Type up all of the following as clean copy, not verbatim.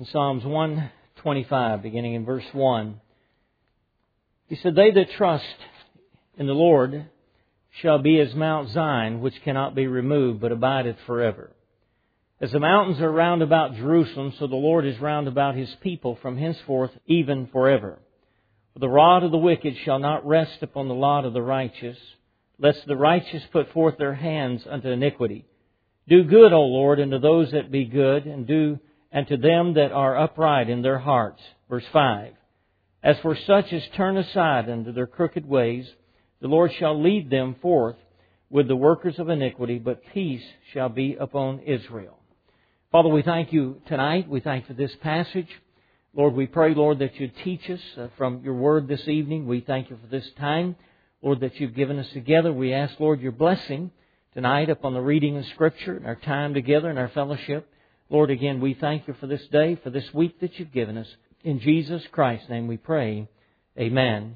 in Psalms 125, beginning in verse 1. He said, "They that trust in the Lord shall be as Mount Zion, which cannot be removed, but abideth forever. As the mountains are round about Jerusalem, so the Lord is round about His people from henceforth even forever. For the rod of the wicked shall not rest upon the lot of the righteous, lest the righteous put forth their hands unto iniquity. Do good, O Lord, unto those that be good, and to them that are upright in their hearts." Verse 5. "As for such as turn aside unto their crooked ways, the Lord shall lead them forth with the workers of iniquity, but peace shall be upon Israel." Father, we thank You tonight. We thank You for this passage. Lord, we pray, Lord, that You'd teach us from Your Word this evening. We thank You for this time, Lord, that You've given us together. We ask, Lord, Your blessing tonight upon the reading of Scripture and our time together and our fellowship. Lord, again, we thank You for this day, for this week that You've given us. In Jesus Christ's name we pray. Amen.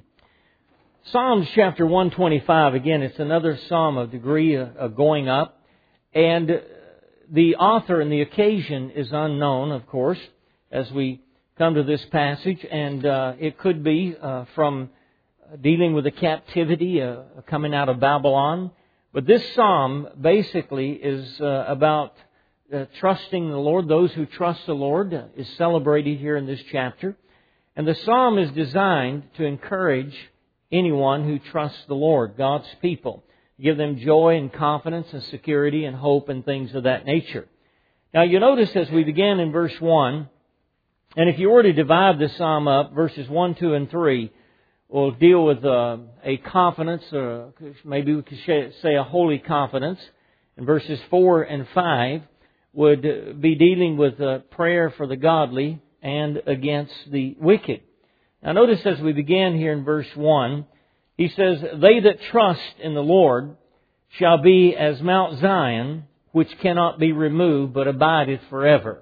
Psalms chapter 125, again, it's another psalm of degree of going up. And the author and the occasion is unknown, of course, as we come to this passage. And it could be from dealing with the captivity coming out of Babylon. But this psalm basically is about trusting the Lord. Those who trust the Lord is celebrated here in this chapter. And the psalm is designed to encourage anyone who trusts the Lord, God's people. Give them joy and confidence and security and hope and things of that nature. Now you notice as we begin in verse 1, and if you were to divide the psalm up, verses 1, 2, and 3, will deal with a confidence, or maybe we could say a holy confidence. And verses 4 and 5 would be dealing with prayer for the godly and against the wicked. Now notice as we begin here in verse 1, he says, "They that trust in the Lord shall be as Mount Zion, which cannot be removed, but abideth forever."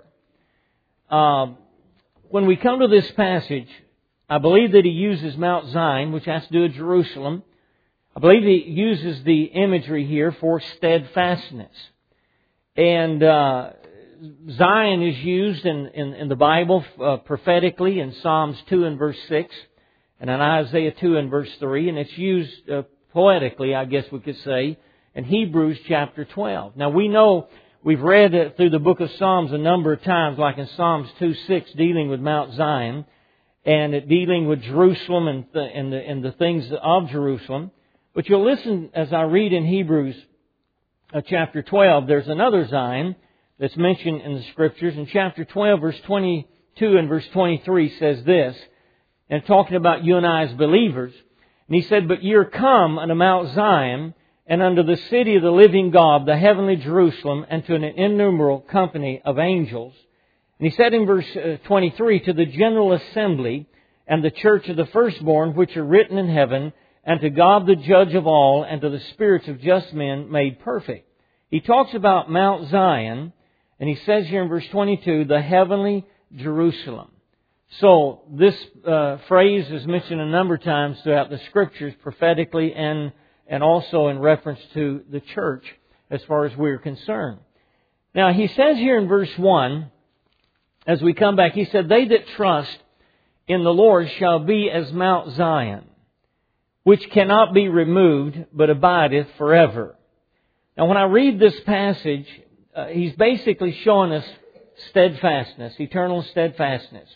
When we come to this passage, I believe that he uses Mount Zion, which has to do with Jerusalem. I believe he uses the imagery here for steadfastness. And Zion is used in the Bible prophetically in Psalms 2 and verse 6, and in Isaiah 2 and verse 3, and it's used poetically, I guess we could say, in Hebrews chapter 12. Now we know, we've read through the book of Psalms a number of times, like in Psalms 2:6, dealing with Mount Zion, and dealing with Jerusalem and the things of Jerusalem. But you'll listen as I read in Hebrews chapter 12, there's another Zion that's mentioned in the Scriptures. In chapter 12, verse 22 and verse 23 says this, and talking about you and I as believers. And he said, "But ye are come unto Mount Zion, and unto the city of the living God, the heavenly Jerusalem, and to an innumerable company of angels." And he said in verse 23, "To the general assembly and the church of the firstborn, which are written in heaven, and to God the judge of all, and to the spirits of just men made perfect." He talks about Mount Zion, and he says here in verse 22, the heavenly Jerusalem. So this phrase is mentioned a number of times throughout the Scriptures, prophetically and also in reference to the church as far as we're concerned. Now he says here in verse 1, as we come back, he said, "They that trust in the Lord shall be as Mount Zion, which cannot be removed, but abideth forever." Now when I read this passage, he's basically showing us steadfastness, eternal steadfastness.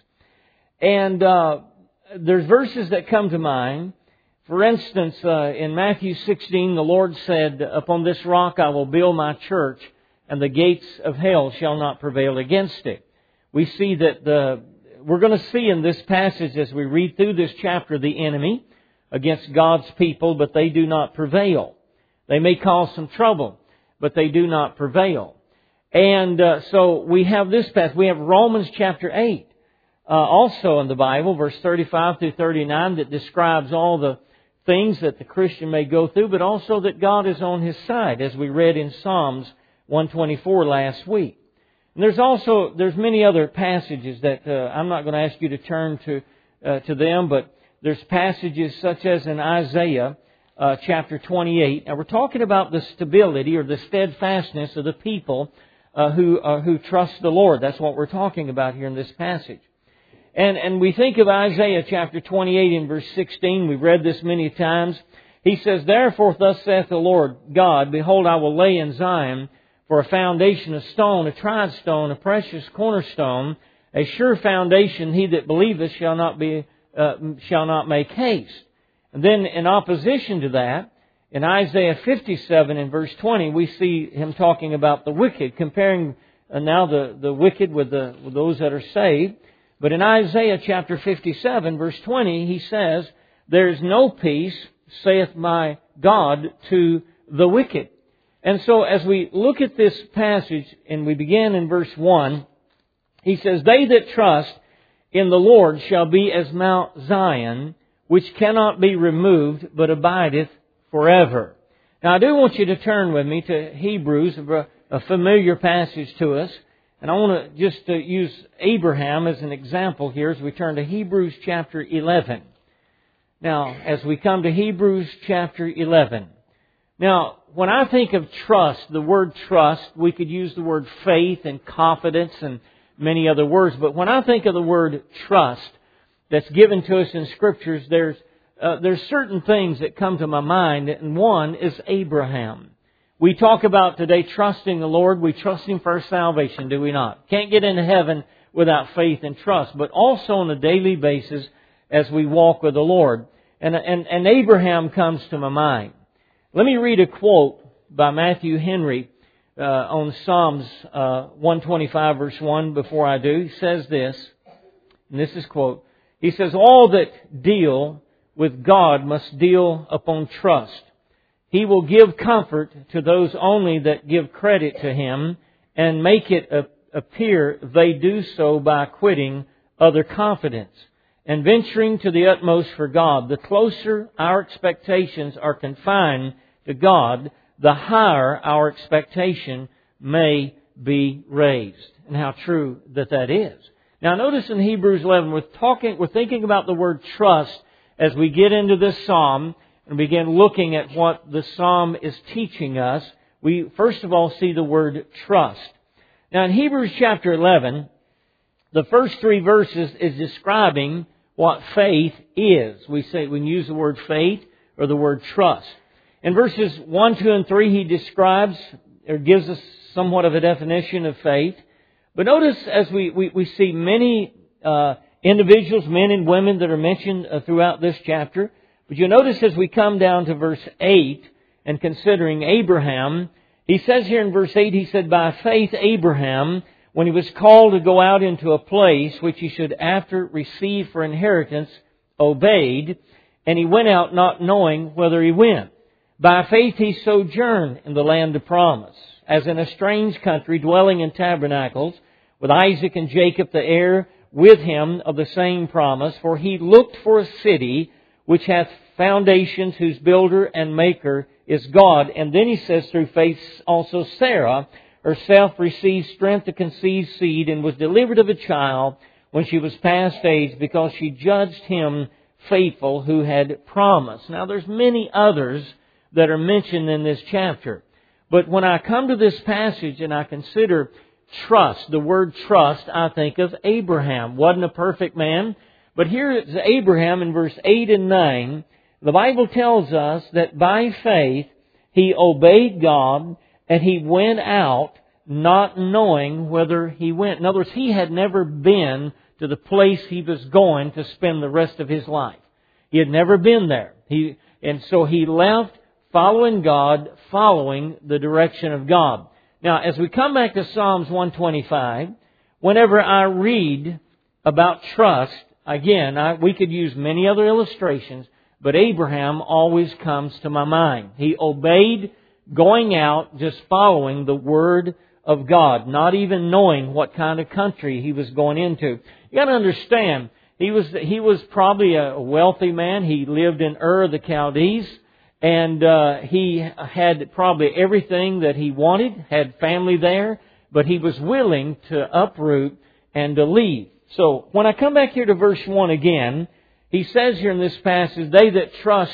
And there's verses that come to mind. For instance, in Matthew 16, the Lord said, "Upon this rock I will build my church, and the gates of hell shall not prevail against it." We see that we're going to see in this passage as we read through this chapter the enemy against God's people, but they do not prevail. They may cause some trouble, but they do not prevail. And so we have this passage. We have Romans chapter 8 also in the Bible, verse 35 through 39, that describes all the things that the Christian may go through, but also that God is on his side, as we read in Psalms 124 last week. And there's many other passages that I'm not going to ask you to turn to them, but there's passages such as in Isaiah chapter 28. Now we're talking about the stability or the steadfastness of the people who trust the Lord. That's what we're talking about here in this passage. And we think of Isaiah chapter 28 and verse 16. We've read this many times. He says, "Therefore thus saith the Lord God, Behold, I will lay in Zion for a foundation, a stone, a tried stone, a precious cornerstone, a sure foundation. He that believeth shall not make haste." And then in opposition to that, in Isaiah 57 and verse 20, we see Him talking about the wicked, comparing now the wicked with those that are saved. But in Isaiah chapter 57, verse 20, He says, "There is no peace, saith my God, to the wicked." And so as we look at this passage, and we begin in verse 1, He says, "They that trust in the Lord shall be as Mount Zion, which cannot be removed, but abideth forever." Now I do want you to turn with me to Hebrews, a familiar passage to us. And I want to just use Abraham as an example here as we turn to Hebrews chapter 11. Now, as we come to Hebrews chapter 11. Now, when I think of trust, the word trust, we could use the word faith and confidence and many other words. But when I think of the word trust that's given to us in Scriptures, there's certain things that come to my mind, and one is Abraham. We talk about today trusting the Lord. We trust Him for our salvation, do we not? Can't get into heaven without faith and trust, but also on a daily basis as we walk with the Lord. And Abraham comes to my mind. Let me read a quote by Matthew Henry on Psalms 125 verse 1 before I do. He says this, and this is quote, he says, "All that deal with God must deal upon trust. He will give comfort to those only that give credit to Him and make it appear they do so by quitting other confidence and venturing to the utmost for God. The closer our expectations are confined to God, the higher our expectation may be raised." And how true that is. Now notice in Hebrews 11, we're thinking about the word trust as we get into this psalm and begin looking at what the psalm is teaching us. We first of all see the word trust. Now in Hebrews chapter 11, the first 3 verses is describing what faith is. We can use the word faith or the word trust. In verses 1, 2, and 3, he describes or gives us somewhat of a definition of faith. But notice as we see many individuals, men and women that are mentioned throughout this chapter. But you notice as we come down to verse 8 and considering Abraham, he says here in verse 8, he said, "By faith Abraham, when he was called to go out into a place which he should after receive for inheritance, obeyed, and he went out not knowing whither he went. By faith he sojourned in the land of promise, as in a strange country, dwelling in tabernacles, with Isaac and Jacob the heir with him of the same promise. For he looked for a city which hath foundations, whose builder and maker is God." And then he says, "Through faith also Sarah herself received strength to conceive seed, and was delivered of a child when she was past age, because she judged him faithful who had promised." Now there's many others that are mentioned in this chapter. But when I come to this passage and I consider trust, the word trust, I think of Abraham. Wasn't a perfect man. But here is Abraham in verse 8 and 9. The Bible tells us that by faith he obeyed God and he went out not knowing whither he went. In other words, he had never been to the place he was going to spend the rest of his life. He had never been there. And so he left following God, following the direction of God. Now, as we come back to Psalms 125, whenever I read about trust, again, we could use many other illustrations, but Abraham always comes to my mind. He obeyed going out, just following the Word of God, not even knowing what kind of country he was going into. You got to understand, he was probably a wealthy man. He lived in Ur of the Chaldees, and he had probably everything that he wanted, had family there, but he was willing to uproot and to leave. So when I come back here to verse 1 again, he says here in this passage, they that trust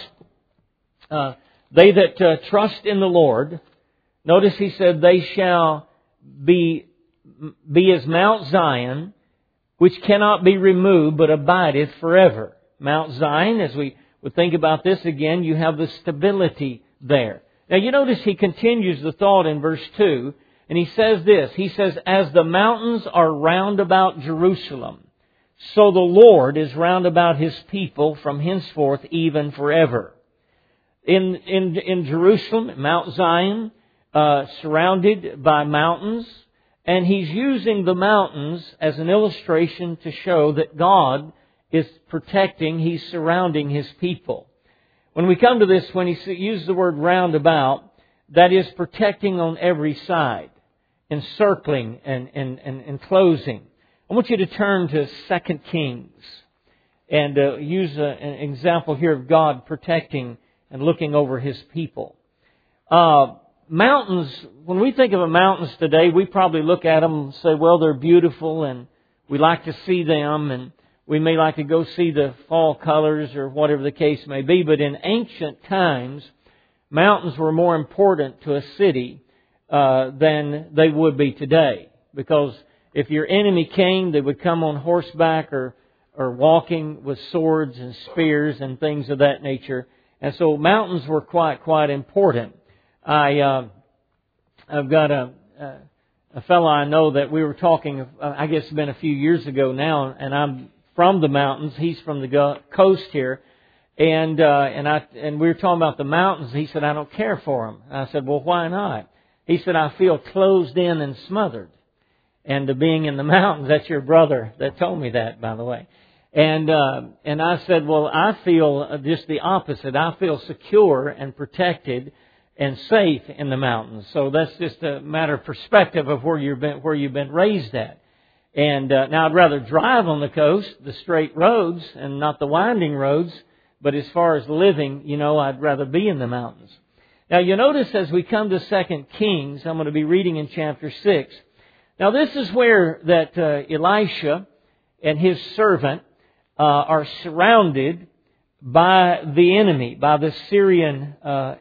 in the Lord, notice he said, they shall be as Mount Zion, which cannot be removed, but abideth forever. Mount Zion, as we would think about this again, you have the stability there. Now you notice he continues the thought in verse 2, and he says this. He says, as the mountains are round about Jerusalem, so the Lord is round about His people from henceforth even forever. In Jerusalem, Mount Zion, surrounded by mountains, and He's using the mountains as an illustration to show that God is protecting, He's surrounding His people. When we come to this, when He uses the word roundabout, that is protecting on every side, encircling and enclosing. I want you to turn to 2 Kings and use an example here of God protecting and looking over His people. Mountains, when we think of mountains today, we probably look at them and say, well, they're beautiful and we like to see them and we may like to go see the fall colors or whatever the case may be. But in ancient times, mountains were more important to a city than they would be today. Because if your enemy came, they would come on horseback or walking with swords and spears and things of that nature. And so mountains were quite important. I've got a fellow I know that we were talking, I guess it's been a few years ago now, and I'm from the mountains. He's from the coast here. And we were talking about the mountains. He said, I don't care for them. I said, well, why not? He said, I feel closed in and smothered. And being in the mountains, that's your brother that told me that, by the way. And I said, well, I feel just the opposite. I feel secure and protected and safe in the mountains. So that's just a matter of perspective of where you've been raised at. And now I'd rather drive on the coast, the straight roads, and not the winding roads. But as far as living, I'd rather be in the mountains. Now you notice as we come to 2 Kings, I'm going to be reading in chapter 6. Now this is where that Elisha and his servant are surrounded by the enemy, by the Syrian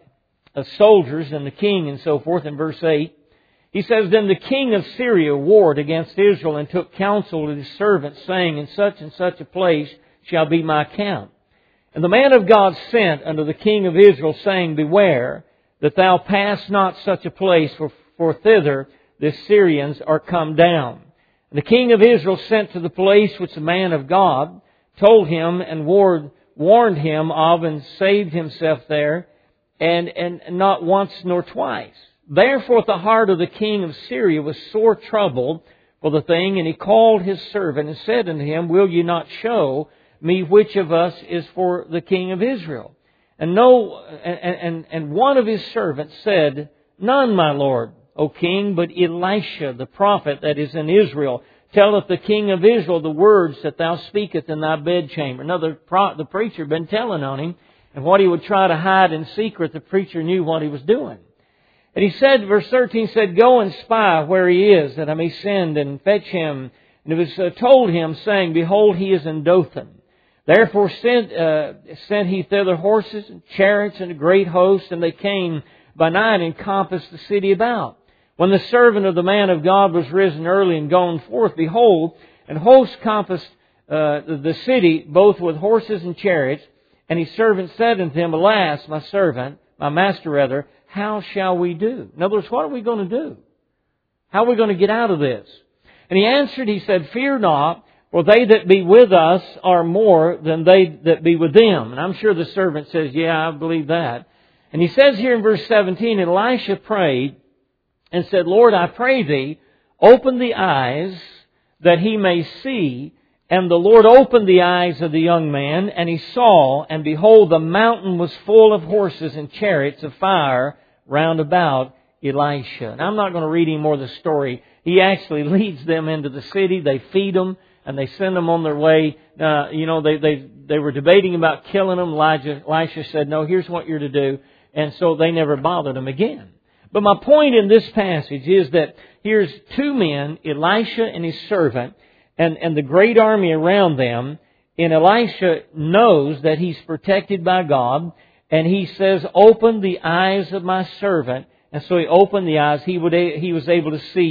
soldiers and the king and so forth. In verse 8, he says, Then the king of Syria warred against Israel and took counsel with his servants, saying, In such and such a place shall be my camp. And the man of God sent unto the king of Israel, saying, Beware that thou pass not such a place, for thither the Syrians are come down. And the king of Israel sent to the place which the man of God told him and warned him of, and saved himself there, and not once nor twice. Therefore the heart of the king of Syria was sore troubled for the thing, and he called his servant and said unto him, Will ye not show me which of us is for the king of Israel? And one of his servants said, None, my lord, O king, but Elisha the prophet that is in Israel telleth the king of Israel the words that thou speakest in thy bedchamber. Now the preacher had been telling on him, and what he would try to hide in secret, the preacher knew what he was doing. And he said, verse 13 said, Go and spy where he is, that I may send and fetch him. And it was told him, saying, Behold, he is in Dothan. Therefore sent he thither horses and chariots and a great host, and they came by night and encompassed the city about. When the servant of the man of God was risen early and gone forth, behold, and hosts compassed the city, both with horses and chariots. And his servant said unto him, Alas, my master rather, how shall we do? In other words, what are we going to do? How are we going to get out of this? And he answered, he said, Fear not, for they that be with us are more than they that be with them. And I'm sure the servant says, Yeah, I believe that. And he says here in verse 17, Elisha prayed and said, Lord, I pray thee, open the eyes that he may see. And the Lord opened the eyes of the young man, and he saw, and behold, the mountain was full of horses and chariots of fire round about Elisha. And I'm not going to read any more of the story. He actually leads them into the city. They feed them, and they send them on their way. They were debating about killing them. Elisha said, No, here's what you're to do. And so they never bothered him again. But my point in this passage is that here's two men, Elisha and his servant, and the great army around them. And Elisha knows that he's protected by God. And he says, Open the eyes of my servant. And so he opened the eyes. He was able to see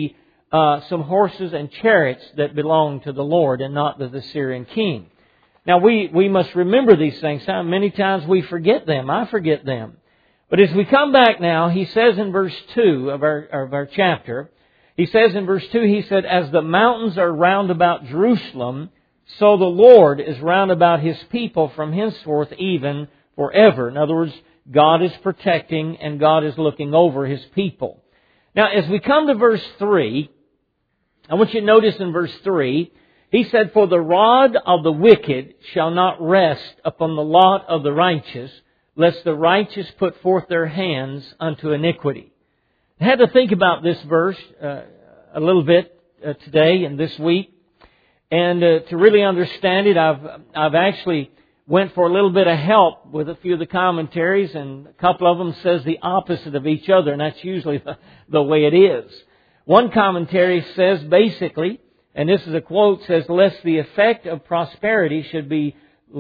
some horses and chariots that belonged to the Lord and not to the Syrian king. Now we must remember these things. Many times we forget them. I forget them. But as we come back now, he says in verse 2 of our chapter, he says in verse 2, he said, "As the mountains are round about Jerusalem, so the Lord is round about His people from henceforth even forever." In other words, God is protecting and God is looking over His people. Now, as we come to verse 3, I want you to notice in verse 3, he said, "For the rod of the wicked shall not rest upon the lot of the righteous, lest the righteous put forth their hands unto iniquity." I had to think about this verse a little bit today and this week. And to really understand it, I've actually went for a little bit of help with a few of the commentaries, and a couple of them says the opposite of each other, and that's usually the way it is. One commentary says basically, and this is a quote, says, "Lest the effect of prosperity should be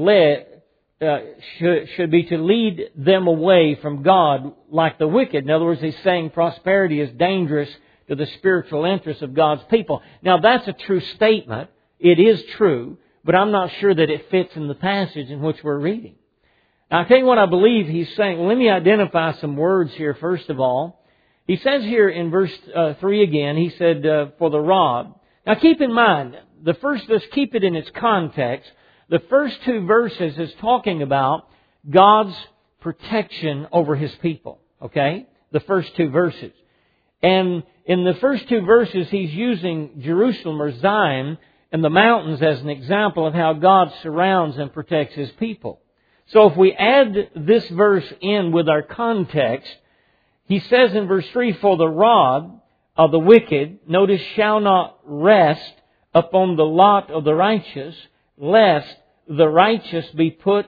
to lead them away from God like the wicked." In other words, he's saying prosperity is dangerous to the spiritual interests of God's people. Now, that's a true statement. It is true, but I'm not sure that it fits in the passage in which we're reading. Now, I'll tell you what I believe he's saying. Let me identify some words here first of all. He says here in verse 3 again, he said, "For the rod." Now, keep in mind, let's keep it in its context. The first two verses is talking about God's protection over His people. Okay? The first two verses. And in the first two verses, he's using Jerusalem or Zion and the mountains as an example of how God surrounds and protects His people. So if we add this verse in with our context, he says in verse 3, "For the rod of the wicked," notice, "shall not rest upon the lot of the righteous, lest the righteous put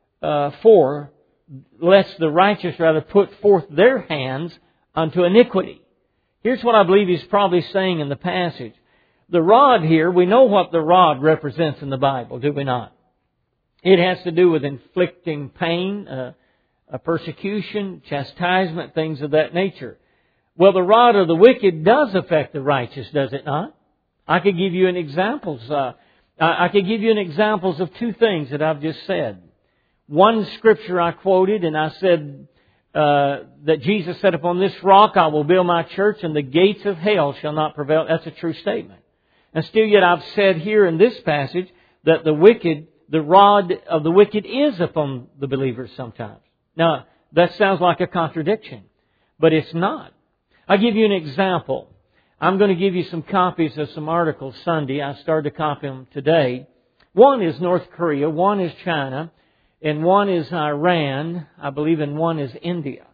forth their hands unto iniquity." Here's what I believe he's probably saying in the passage. The rod here, we know what the rod represents in the Bible, do we not? It has to do with inflicting pain, persecution, chastisement, things of that nature. Well, the rod of the wicked does affect the righteous, does it not? I could give you an examples. I could give you an examples of two things that I've just said. One scripture I quoted, and I said that Jesus said, "Upon this rock I will build my church, and the gates of hell shall not prevail." That's a true statement. And still yet I've said here in this passage that the rod of the wicked is upon the believers sometimes. Now, that sounds like a contradiction, but it's not. I'll give you an example. I'm going to give you some copies of some articles Sunday. I started to copy them today. One is North Korea, one is China, and one is Iran, I believe, and one is India.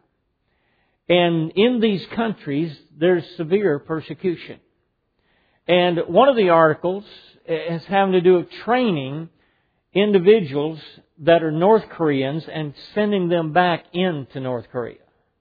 And in these countries, there's severe persecution. And one of the articles is having to do with training individuals that are North Koreans and sending them back into North Korea.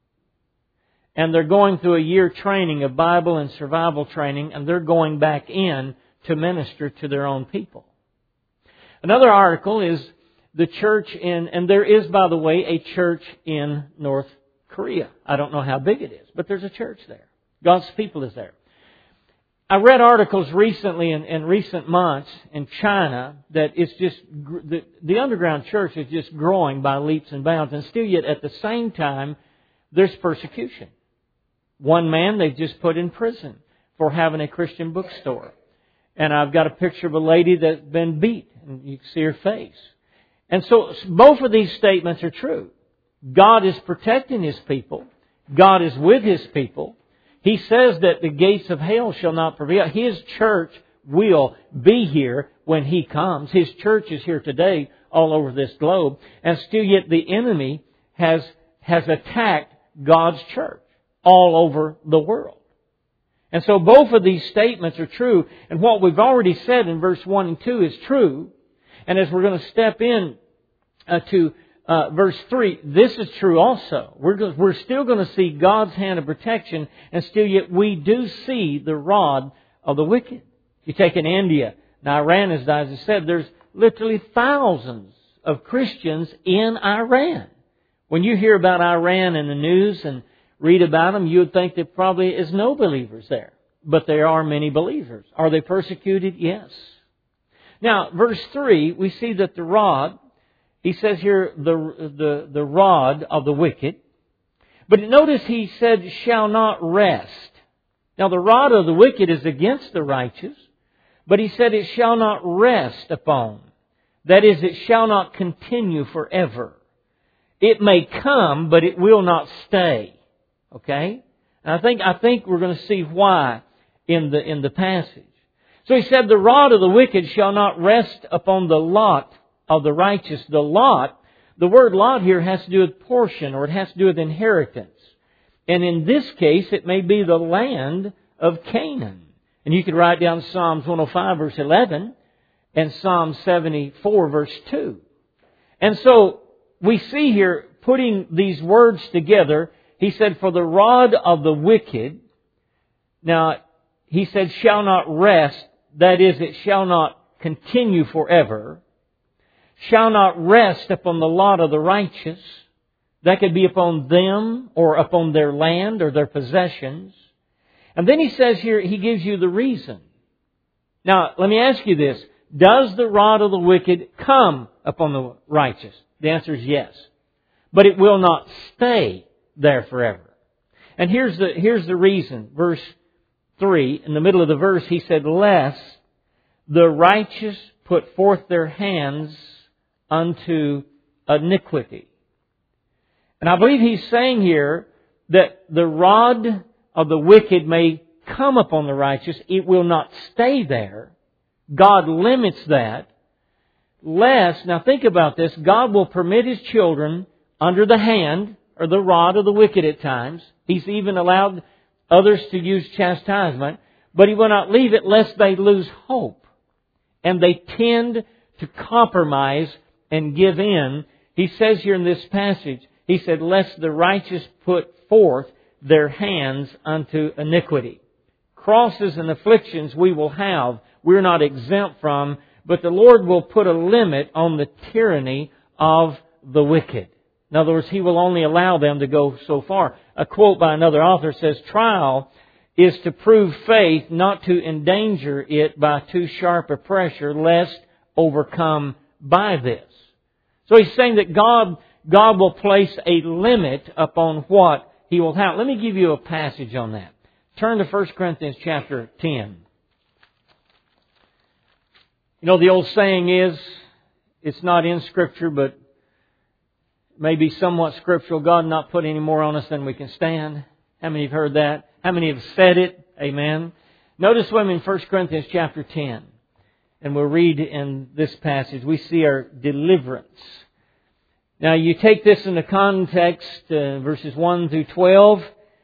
And they're going through a year training of Bible and survival training, and they're going back in to minister to their own people. Another article is the church and there is, by the way, a church in North Korea. I don't know how big it is, but there's a church there. God's people is there. I read articles recently in recent months in China that it's just, the underground church is just growing by leaps and bounds, and still yet at the same time, there's persecution. One man they've just put in prison for having a Christian bookstore. And I've got a picture of a lady that's been beat, and you can see her face. And so both of these statements are true. God is protecting His people. God is with His people. He says that the gates of hell shall not prevail. His church will be here when He comes. His church is here today all over this globe. And still yet the enemy has attacked God's church all over the world. And so both of these statements are true. And what we've already said in verse 1 and 2 is true. And as we're going to step in to verse 3, this is true also. We're still going to see God's hand of protection, and still yet we do see the rod of the wicked. You take in India, now Iran, as I said, there's literally thousands of Christians in Iran. When you hear about Iran in the news and read about them, you would think there probably is no believers there. but there are many believers. Are they persecuted? Yes. Now, verse 3, we see that the rod, he says here, the rod of the wicked. But notice he said, shall not rest. Now, the rod of the wicked is against the righteous, but he said it shall not rest upon. That is, it shall not continue forever. It may come, but it will not stay. Okay? And I think we're going to see why in the passage. So he said, the rod of the wicked shall not rest upon the lot of the righteous. The lot, the word lot here has to do with portion, or it has to do with inheritance. And in this case, it may be the land of Canaan. And you could write down Psalms 105 verse 11 and Psalm 74 verse 2. And so we see here, putting these words together, he said, for the rod of the wicked, now he said, shall not rest, that is, it shall not continue forever, shall not rest upon the lot of the righteous. That could be upon them or upon their land or their possessions. And then he says here, he gives you the reason. Now, let me ask you this. Does the rod of the wicked come upon the righteous? The answer is yes. But it will not stay there forever. And here's the reason. Verse 3, in the middle of the verse, he said, lest the righteous put forth their hands unto iniquity. And I believe he's saying here that the rod of the wicked may come upon the righteous. It will not stay there. God limits that. Lest, now think about this, God will permit His children under the hand or the rod of the wicked at times. He's even allowed others to use chastisement. But He will not leave it lest they lose hope. And they tend to compromise and give in. He says here in this passage, he said, lest the righteous put forth their hands unto iniquity. Crosses and afflictions we will have, we're not exempt from, but the Lord will put a limit on the tyranny of the wicked. In other words, He will only allow them to go so far. A quote by another author says, trial is to prove faith, not to endanger it by too sharp a pressure, lest overcome by this. So he's saying that God will place a limit upon what He will have. Let me give you a passage on that. Turn to 1 Corinthians chapter 10. You know, the old saying is, it's not in Scripture, but maybe somewhat scriptural, God not put any more on us than we can stand. How many have heard that? How many have said it? Amen. Notice with me in 1 Corinthians chapter 10. And we'll read in this passage, we see our deliverance. Now you take this in the context, verses 1 through 12,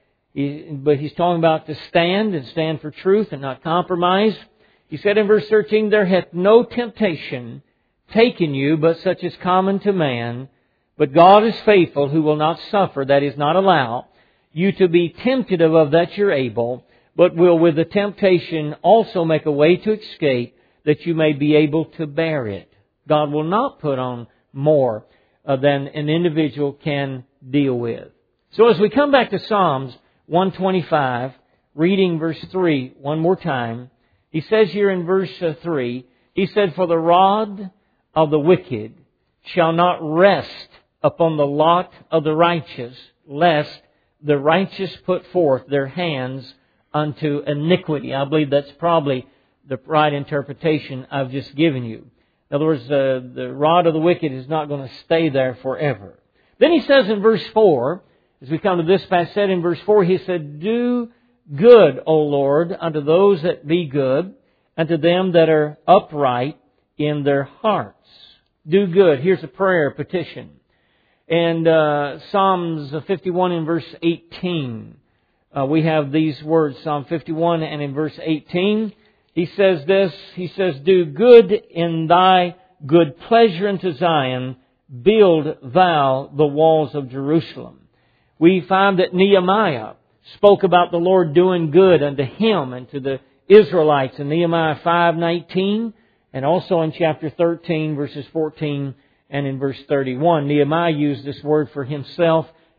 but he's talking about to stand and stand for truth and not compromise. He said in verse 13, there hath no temptation taken you, but such as common to man. But God is faithful, who will not suffer, that is, not allow, you to be tempted above that you're able, but will with the temptation also make a way to escape, that you may be able to bear it. God will not put on more than an individual can deal with. So as we come back to Psalms 125, reading verse 3 one more time, he says here in verse 3, he said, for the rod of the wicked shall not rest upon the lot of the righteous, lest the righteous put forth their hands unto iniquity. I believe that's probably the right interpretation I've just given you. In other words, the rod of the wicked is not going to stay there forever. Then he says in verse 4, as we come to this passage, said in verse 4, he said, do good, O Lord, unto those that be good, and to them that are upright in their hearts. Do good. Here's a prayer, a petition. And Psalms 51 in verse 18, we have these words, Psalm 51 and in verse 18, he says this, he says, do good in thy good pleasure unto Zion, build thou the walls of Jerusalem. We find that Nehemiah spoke about the Lord doing good unto him and to the Israelites in Nehemiah 5:19 and also in chapter 13 verses 14 and in verse 31. Nehemiah used this word for himself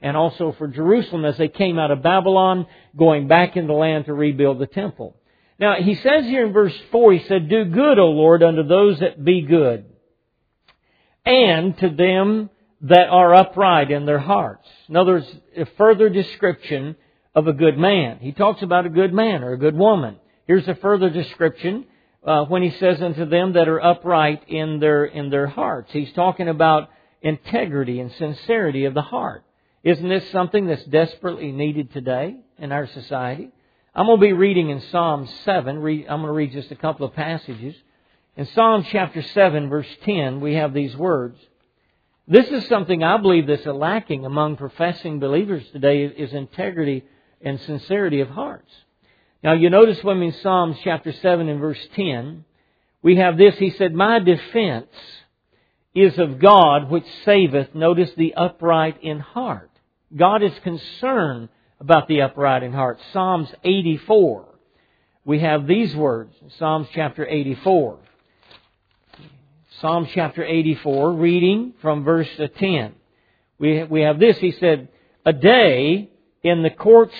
and also for Jerusalem as they came out of Babylon, going back in the land to rebuild the temple. Now, he says here in verse 4, he said, "Do good, O Lord, unto those that be good, and to them that are upright in their hearts." In other words, a further description of a good man. He talks about a good man or a good woman. Here's a further description when he says unto them that are upright in their hearts. He's talking about integrity and sincerity of the heart. Isn't this something that's desperately needed today in our society? I'm going to be reading in Psalm 7. I'm going to read just a couple of passages. In Psalm chapter 7, verse 10, we have these words. This is something I believe that's lacking among professing believers today, is integrity and sincerity of hearts. Now you notice when in Psalm chapter 7 and verse 10, we have this. He said, "My defense is of God which saveth," notice, "the upright in heart." God is concerned about the upright in heart. Psalms 84. We have these words. Psalms chapter 84. Psalm chapter 84, reading from verse 10. We have this. He said, "A day in thy courts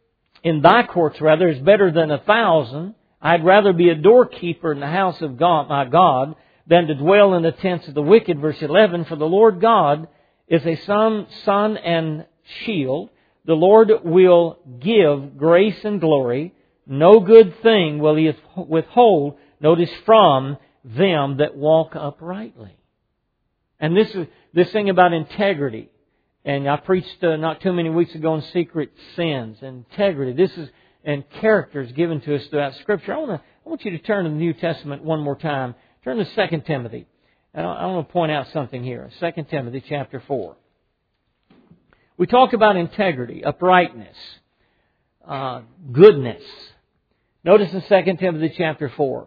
is better than 1,000. I'd rather be a doorkeeper in the house of God, my God, than to dwell in the tents of the wicked." Verse 11, "For the Lord God is a sun and shield. The Lord will give grace and glory. No good thing will He withhold," notice, "from them that walk uprightly." And this thing about integrity. And I preached not too many weeks ago on secret sins, integrity. And characters given to us throughout Scripture. I want you to turn to the New Testament one more time. Turn to 2 Timothy. And I want to point out something here. 2 Timothy chapter 4. We talk about integrity, uprightness, goodness. Notice in 2 Timothy chapter 4.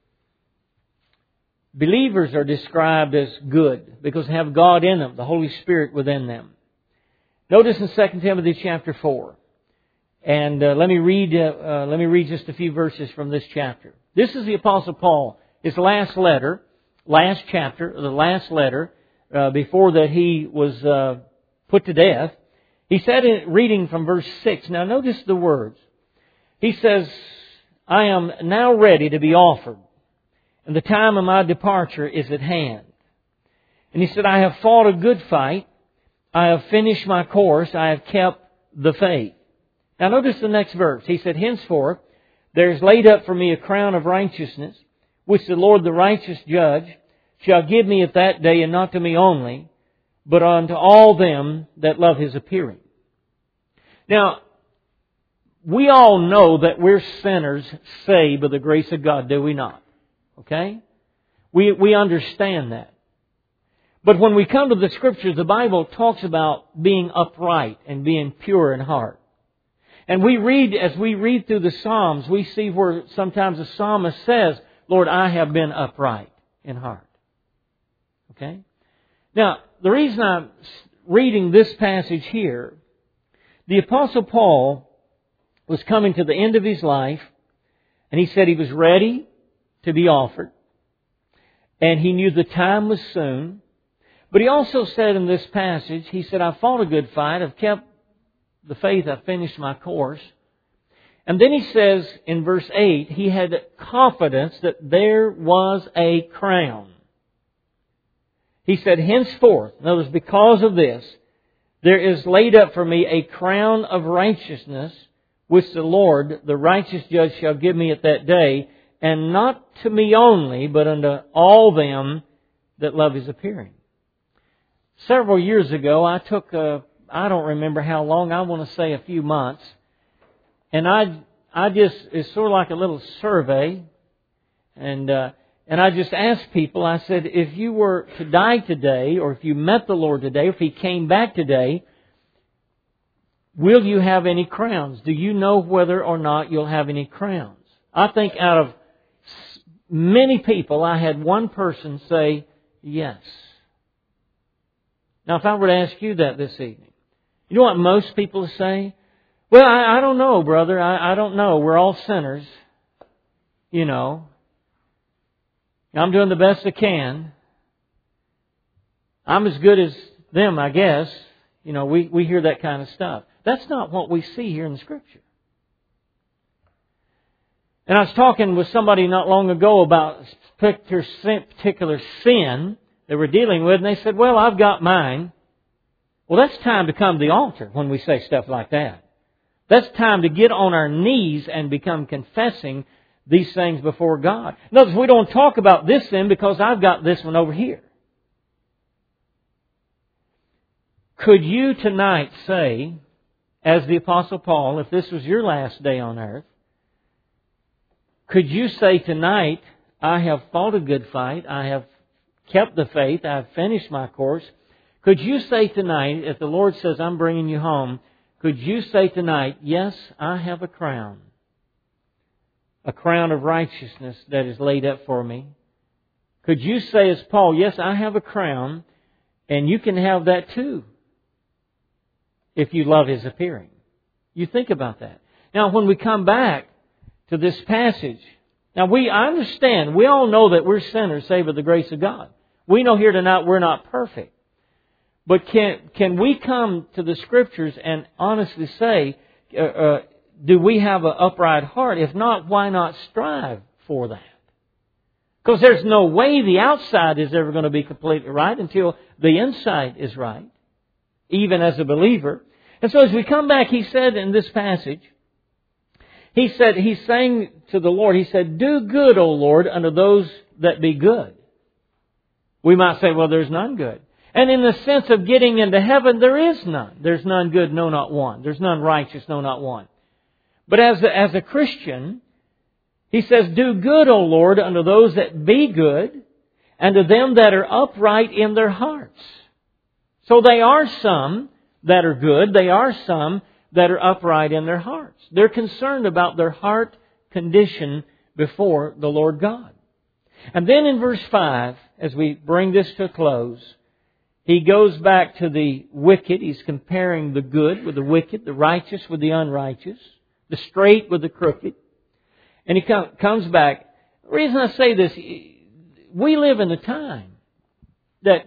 Believers are described as good because they have God in them, the Holy Spirit within them. Notice in 2 Timothy chapter 4. And let me read just a few verses from this chapter. This is the Apostle Paul, his last letter, last chapter, the last letter, before that he was put to death. He said, reading from verse 6, now notice the words. He says, "I am now ready to be offered, and the time of my departure is at hand." And he said, "I have fought a good fight. I have finished my course. I have kept the faith." Now notice the next verse. He said, "Henceforth there is laid up for me a crown of righteousness, which the Lord the righteous judge shall give me at that day, and not to me only, but unto all them that love His appearing." Now, we all know that we're sinners saved by the grace of God, do we not? Okay? We understand that. But when we come to the Scriptures, the Bible talks about being upright and being pure in heart. And as we read through the Psalms, we see where sometimes the psalmist says, "Lord, I have been upright in heart." Okay? Now, the reason I'm reading this passage here, the Apostle Paul was coming to the end of his life, and he said he was ready to be offered, and he knew the time was soon. But he also said in this passage, he said, "I've fought a good fight, I've kept the faith, I've finished my course." And then he says in verse 8, he had confidence that there was a crown. He said, "Henceforth," in other words, because of this, "there is laid up for me a crown of righteousness, which the Lord, the righteous judge, shall give me at that day, and not to me only, but unto all them that love His appearing." Several years ago, I took I don't remember how long, I want to say a few months, and it's sort of like a little survey, and I just asked people, I said, if you were to die today, or if you met the Lord today, or if He came back today, will you have any crowns? Do you know whether or not you'll have any crowns? I think out of many people, I had one person say yes. Now, if I were to ask you that this evening, you know what most people say? "Well, I don't know, brother. I don't know. We're all sinners. You know. I'm doing the best I can. I'm as good as them, I guess. We hear that kind of stuff. That's not what we see here in the Scripture. And I was talking with somebody not long ago about a particular sin they were dealing with, and they said, well, I've got mine. Well, that's time to come to the altar when we say stuff like that. That's time to get on our knees and become confessing these things before God. Notice we don't talk about this sin because I've got this one over here. Could you tonight say, as the Apostle Paul, if this was your last day on earth, could you say tonight, I have fought a good fight, I have kept the faith, I have finished my course. Could you say tonight, if the Lord says, I'm bringing you home, could you say tonight, yes, I have a crown of righteousness that is laid up for me? Could you say as Paul, yes, I have a crown, and you can have that too, if you love His appearing? You think about that. Now, when we come back to this passage, now I understand, we all know that we're sinners saved by the grace of God. We know here tonight we're not perfect. But can we come to the Scriptures and honestly say, do we have an upright heart? If not, why not strive for that? Because there's no way the outside is ever going to be completely right until the inside is right, even as a believer. And so as we come back, he said in this passage, he's saying to the Lord, he said, do good, O Lord, unto those that be good. We might say, well, there's none good. And in the sense of getting into heaven, there is none. There's none good, no, not one. There's none righteous, no, not one. But as a Christian, he says, do good, O Lord, unto those that be good, and to them that are upright in their hearts. So they are some that are good. They are some that are upright in their hearts. They're concerned about their heart condition before the Lord God. And then in verse 5, as we bring this to a close, he goes back to the wicked. He's comparing the good with the wicked, the righteous with the unrighteous, the straight with the crooked. And he comes back. The reason I say this, we live in a time that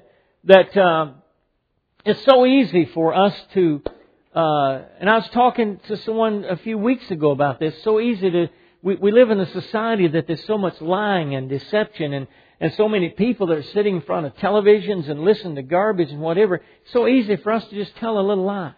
it's so easy for us to, and I was talking to someone a few weeks ago about this, so easy to, we live in a society that there's so much lying and deception and so many people that are sitting in front of televisions and listen to garbage and whatever. It's so easy for us to just tell a little lie.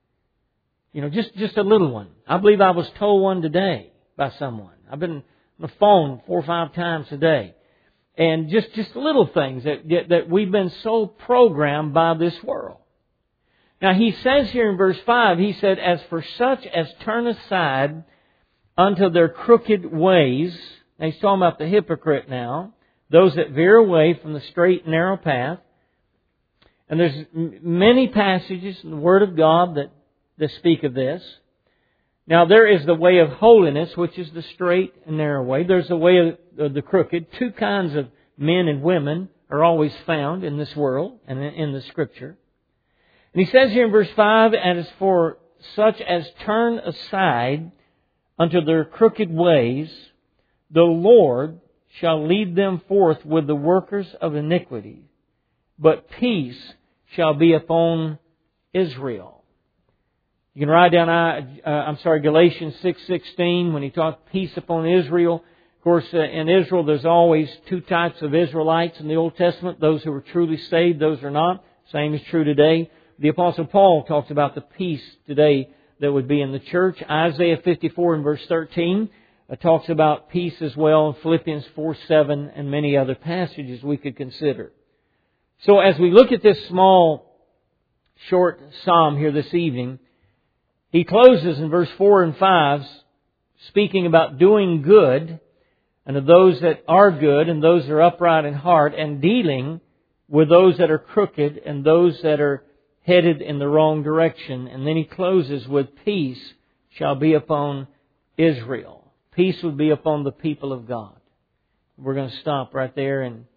Just a little one. I believe I was told one today by someone. I've been on the phone 4 or 5 times a day. And just little things that we've been so programmed by this world. Now he says here in verse 5, he said, as for such as turn aside unto their crooked ways. Now he's talking about the hypocrite now. Those that veer away from the straight and narrow path. And there's many passages in the Word of God that speak of this. Now there is the way of holiness, which is the straight and narrow way. There's the way of the crooked. 2 kinds of men and women are always found in this world and in the Scripture. And he says here in verse 5, and as for such as turn aside unto their crooked ways, the Lord shall lead them forth with the workers of iniquity, but peace shall be upon Israel. You can write down, Galatians 6:16 when he talks peace upon Israel. Of course, in Israel there's always 2 types of Israelites in the Old Testament. Those who are truly saved, those who are not. Same is true today. The Apostle Paul talks about the peace today that would be in the church. Isaiah 54 and verse 13 talks about peace as well. Philippians 4:7 and many other passages we could consider. So as we look at this small, short psalm here this evening, he closes in verse 4 and 5 speaking about doing good and of those that are good and those that are upright in heart, and dealing with those that are crooked and those that are headed in the wrong direction. And then he closes with peace shall be upon Israel. Peace would be upon the people of God. We're going to stop right there and